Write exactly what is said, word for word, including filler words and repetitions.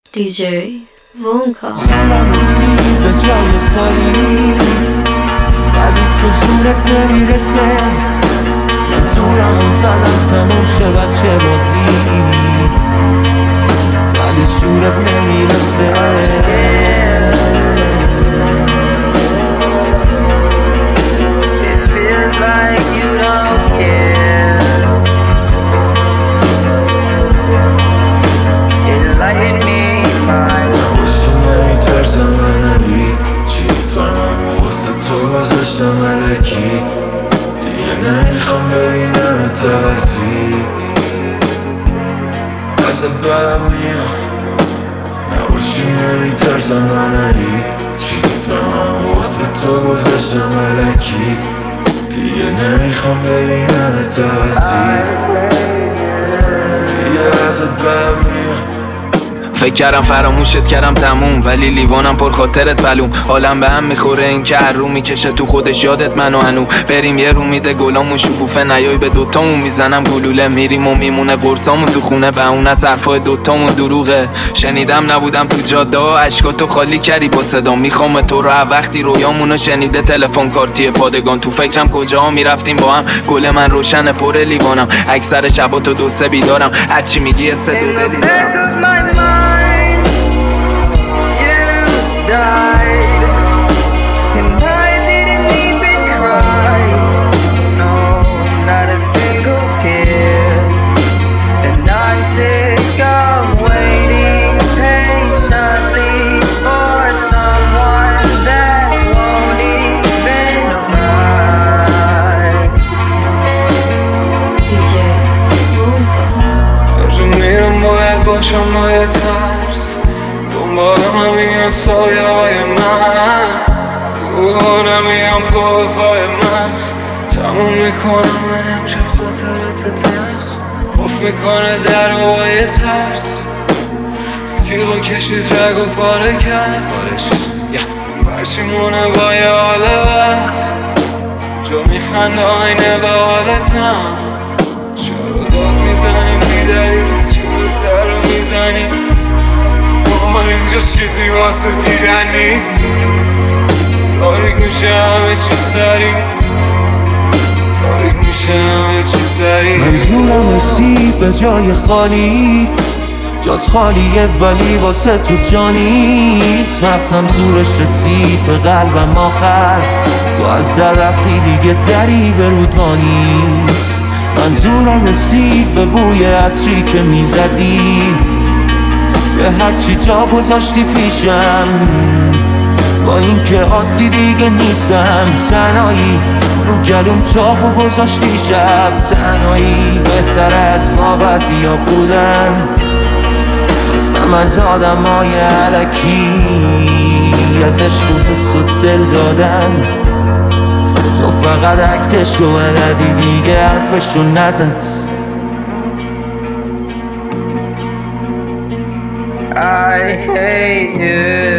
دی جی وونکا دلم رسید به جای خالی ولی تو زورت نمیرسه. من زورمو زدم تموم شه بچه بازی ولی شورت نمیرسه. گذاشتم ملکی دیگه نمیخوام ببینم توضیح ازت بدم میام نباشی نمیترسم ننری چی تو من واسه تو گذاشتم ملکی دیگه نمیخوام ببینم توضیح دیگه ازت بدم میام. فکر کردم فراموشت کردم تموم ولی لیوانم پر خاطرت بلوم. حالم به هم میخوره این که هر رو میکشه تو خودش یادت منو هنو. بریم یه رو میده گلامون شکوفه نیای به دوتامون میزنم گلوله. میریم و میمونه قرصامون تو خونه به اون از حرفای دوتامون دروغه. شنیدم نبودم تو جاده اشکاتو خالی کردی با صدا. میخوام تو رو وقتی رویامونو شنیده تلفن کارتی پادگان. تو فکرم کجاها میرفتیم با هم گل من روشن پر لیوانم. اکثر شباتو دو سه بیدارم هرچی میگی died, and I didn't even cry. No, not a single tear. And I'm sick of waiting patiently for someone that won't even arrive. دی جی وونکا هر جا میرم باید باشم باید ترس دنبال من میان سایه های من روحانه میان پا پای من تموم میکنم منم چه خاطرت تلخ خوف میکنه در هوای ترس تیغو کشید رگ و پاره کرد پشیمونه با یه حال وقت جا میخنده آینه به حالتم. چرا داد میزنی میداری چرا در رو میزنی مامان اینجا چیزی واسه دیدن نیست. تاریک میشه همه چی سری تاریک میشه همه چی سری. من زورم رسید به جای خالی جات خالیه ولی واسه تو جانیست. مغزم زورش رسید به قلبم آخر تو از در رفتی دیگه دری به رودوا نیست. من زورم رسید به بوی عطری که میزدی به هرچی جا گذاشتی پیشم با اینکه عادی دیگه نیستم. تنهایی رو گلوم چاقو گذاشتی شب تنهایی بهتر از ما بعضیا بودن. خستم از آدم های علکی از عشق و حس و دل دادن. تو فقط عکتشو بلدی دیگه حرفشو نزن. I hate you.